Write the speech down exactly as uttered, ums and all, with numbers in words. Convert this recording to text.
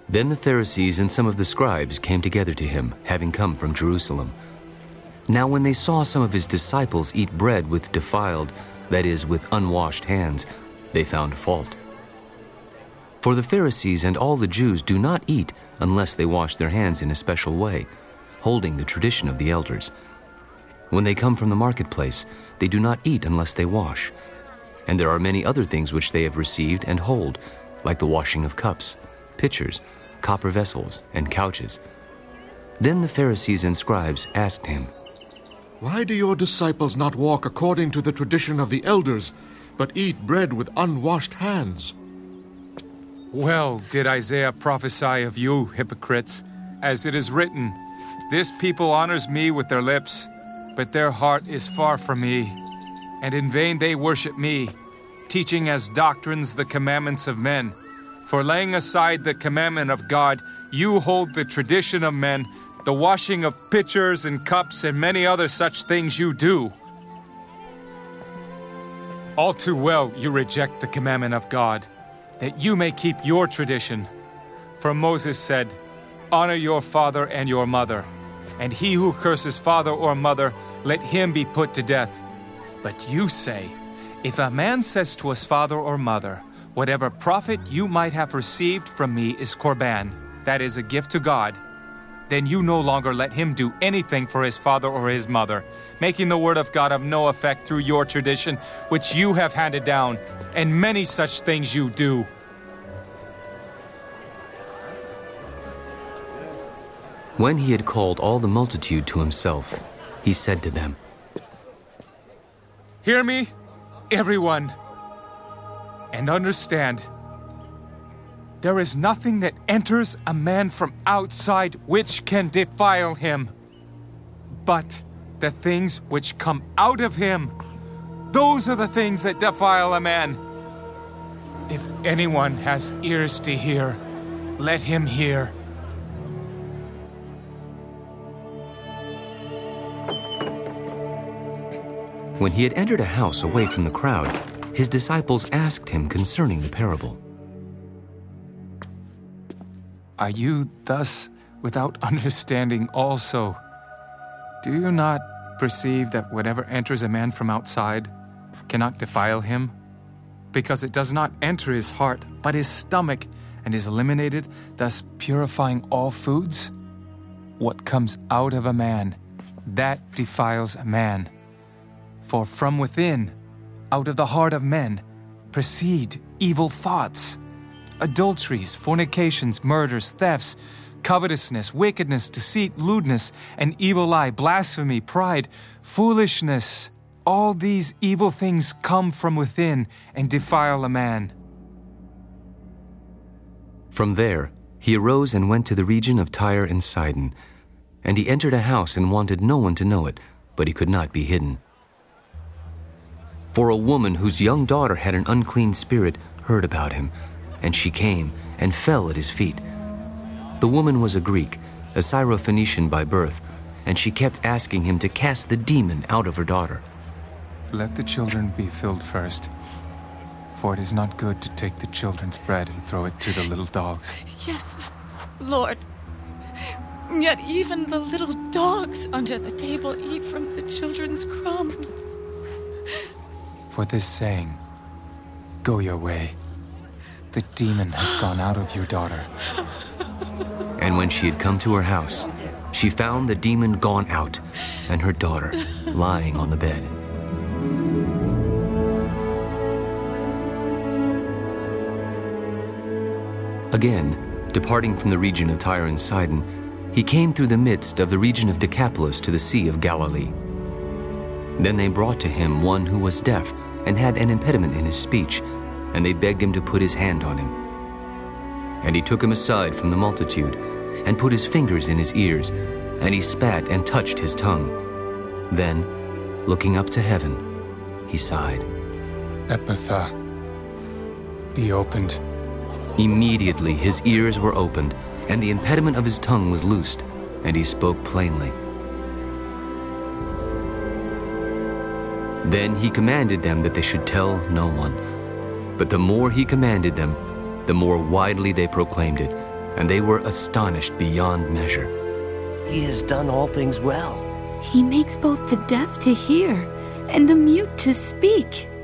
Then the Pharisees and some of the scribes came together to him, having come from Jerusalem. Now when they saw some of his disciples eat bread with defiled, that is, with unwashed hands, they found fault. For the Pharisees and all the Jews do not eat unless they wash their hands in a special way, holding the tradition of the elders. When they come from the marketplace, they do not eat unless they wash. And there are many other things which they have received and hold, like the washing of cups, pitchers, copper vessels, and couches. Then the Pharisees and scribes asked him, "Why do your disciples not walk according to the tradition of the elders, but eat bread with unwashed hands?" Well did Isaiah prophesy of you, hypocrites, as it is written, "This people honors me with their lips, but their heart is far from me. And in vain they worship me, teaching as doctrines the commandments of men. For laying aside the commandment of God, you hold the tradition of men, the washing of pitchers and cups, and many other such things you do. All too well you reject the commandment of God, that you may keep your tradition. For Moses said, 'Honor your father and your mother,' and he who curses father or mother, let him be put to death. But you say, 'If a man says to his father or mother, whatever profit you might have received from me is korban, that is a gift to God,' then you no longer let him do anything for his father or his mother, making the word of God of no effect through your tradition, which you have handed down, and many such things you do." When he had called all the multitude to himself, he said to them, "Hear me, everyone, and understand. There is nothing that enters a man from outside which can defile him, but the things which come out of him, those are the things that defile a man. If anyone has ears to hear, let him hear." When he had entered a house away from the crowd, his disciples asked him concerning the parable. Are you thus without understanding also? Do you not perceive that whatever enters a man from outside cannot defile him? Because it does not enter his heart, but his stomach, and is eliminated, thus purifying all foods? What comes out of a man, that defiles a man. For from within, out of the heart of men, proceed evil thoughts, adulteries, fornications, murders, thefts, covetousness, wickedness, deceit, lewdness, an evil eye, blasphemy, pride, foolishness. All these evil things come from within and defile a man." From there, he arose and went to the region of Tyre and Sidon. And he entered a house and wanted no one to know it, but he could not be hidden. For a woman whose young daughter had an unclean spirit heard about him, and she came and fell at his feet. The woman was a Greek, a Syrophoenician by birth, and she kept asking him to cast the demon out of her daughter. "Let the children be filled first, for it is not good to take the children's bread and throw it to the little dogs." "Yes, Lord. Yet even the little dogs under the table eat from the children's crumbs." For this saying, go your way. The demon has gone out of your daughter. And when she had come to her house, she found the demon gone out, and her daughter lying on the bed. Again, departing from the region of Tyre and Sidon, he came through the midst of the region of Decapolis to the Sea of Galilee. Then they brought to him one who was deaf and had an impediment in his speech, and they begged him to put his hand on him. And he took him aside from the multitude, and put his fingers in his ears, and he spat and touched his tongue. Then, looking up to heaven, he sighed. "Ephphatha, be opened." Immediately his ears were opened, and the impediment of his tongue was loosed, and he spoke plainly. Then he commanded them that they should tell no one. But the more he commanded them, the more widely they proclaimed it, and they were astonished beyond measure. He has done all things well. He makes both the deaf to hear and the mute to speak.